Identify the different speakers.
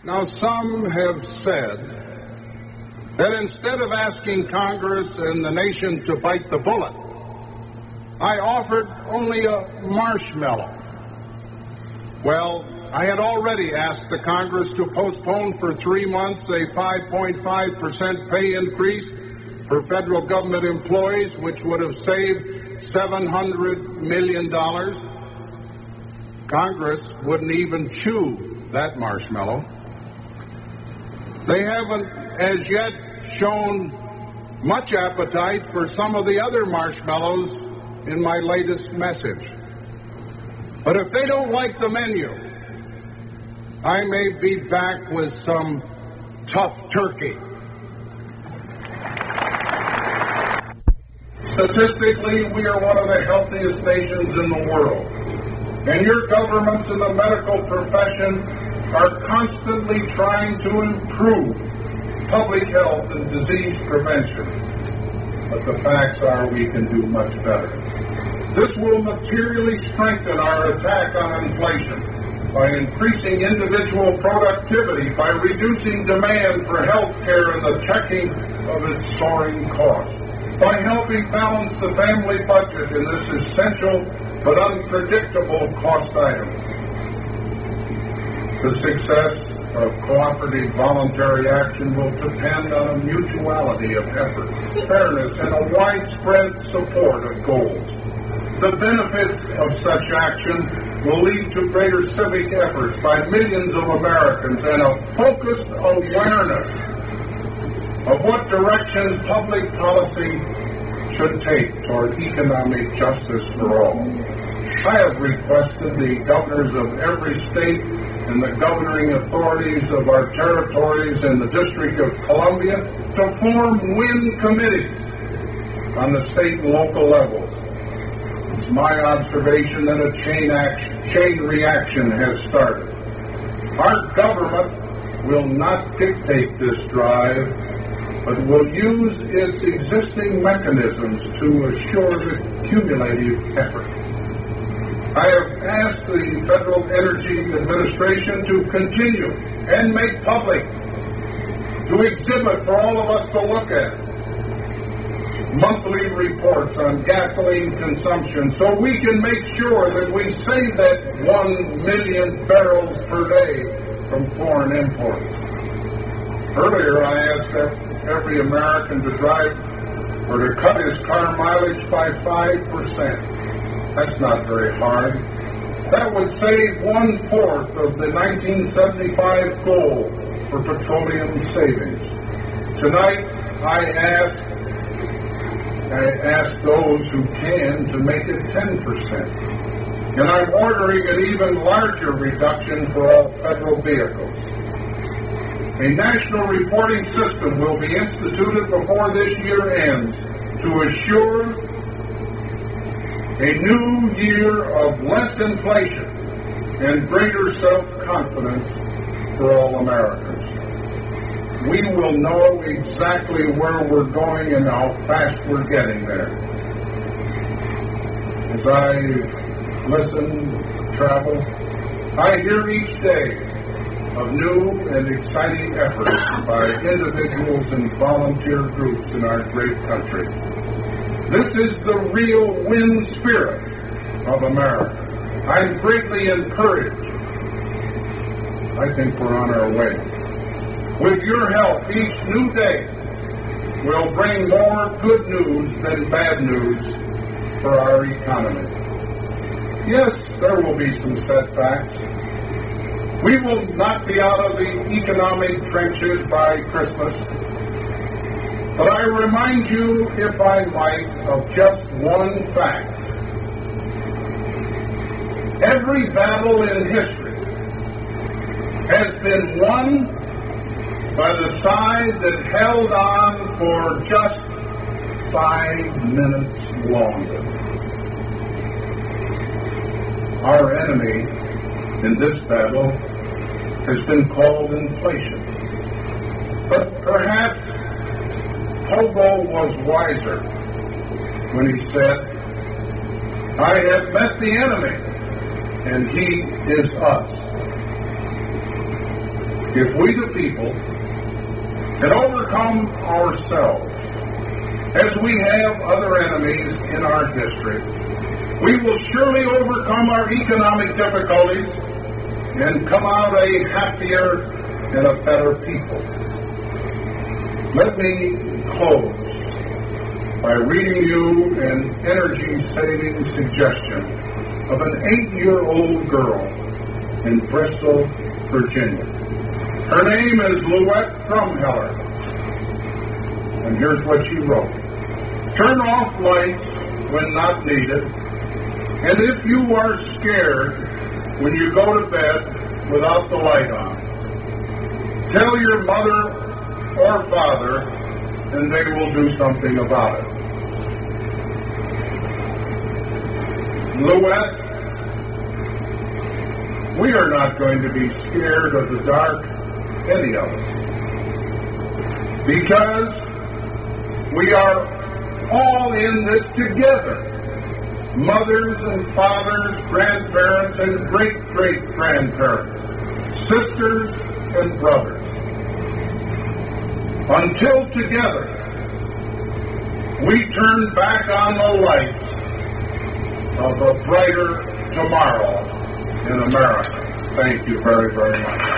Speaker 1: Now, some have said that instead of asking Congress and the nation to bite the bullet, I offered only a marshmallow. Well, I had already asked the Congress to postpone for 3 months a 5.5% pay increase for federal government employees, which would have saved $700 million. Congress wouldn't even chew that marshmallow. They haven't as yet shown much appetite for some of the other marshmallows in my latest message. But if they don't like the menu, I may be back with some tough turkey. Statistically, we are one of the healthiest nations in the world. And your governments and the medical profession are constantly trying to improve public health and disease prevention. But the facts are we can do much better. This will materially strengthen our attack on inflation by increasing individual productivity, by reducing demand for health care and the checking of its soaring costs, by helping balance the family budget in this essential but unpredictable cost item. The success of cooperative voluntary action will depend on a mutuality of effort, fairness, and a widespread support of goals. The benefits of such action will lead to greater civic efforts by millions of Americans and a focused awareness of what direction public policy should take toward economic justice for all. I have requested the governors of every state and the governing authorities of our territories and the District of Columbia to form WIN committees on the state and local levels. It's my observation that a chain reaction has started. Our government will not dictate this drive, but will use its existing mechanisms to assure the cumulative effort. I have asked the Federal Energy Administration to continue and make public, to exhibit for all of us to look at, monthly reports on gasoline consumption so we can make sure that we save that 1 million barrels per day from foreign imports. Earlier, I asked every American to drive or to cut his car mileage by 5%. That's not very hard. That would save 1/4 of the 1975 goal for petroleum savings. Tonight, I ask those who can to make it 10%. And I'm ordering an even larger reduction for all federal vehicles. A national reporting system will be instituted before this year ends to assure a new year of less inflation and greater self-confidence for all Americans. We will know exactly where we're going and how fast we're getting there. As I listen, travel, I hear each day of new and exciting efforts by individuals and volunteer groups in our great country. This is the real WIN spirit of America. I'm greatly encouraged. I think we're on our way. With your help, each new day will bring more good news than bad news for our economy. Yes, there will be some setbacks. We will not be out of the economic trenches by Christmas. But I remind you, if I might, of just one fact. Every battle in history has been won by the side that held on for just 5 minutes longer. Our enemy in this battle has been called inflation. But perhaps Hobo was wiser when he said, I have met the enemy, and he is us. If we the people can overcome ourselves, as we have other enemies in our district, we will surely overcome our economic difficulties and come out a happier and a better people. Let me close by reading you an energy-saving suggestion of an 8-year-old girl in Bristol, Virginia. Her name is Louette Drumheller, and here's what she wrote. Turn off lights when not needed, and if you are scared when you go to bed without the light on, tell your mother or father, and they will do something about it. Louette, we are not going to be scared of the dark, any of us, because we are all in this together. Mothers and fathers, grandparents and great-great-grandparents, sisters and brothers. Until together we turn back on the lights of a brighter tomorrow in America. Thank you very, very much.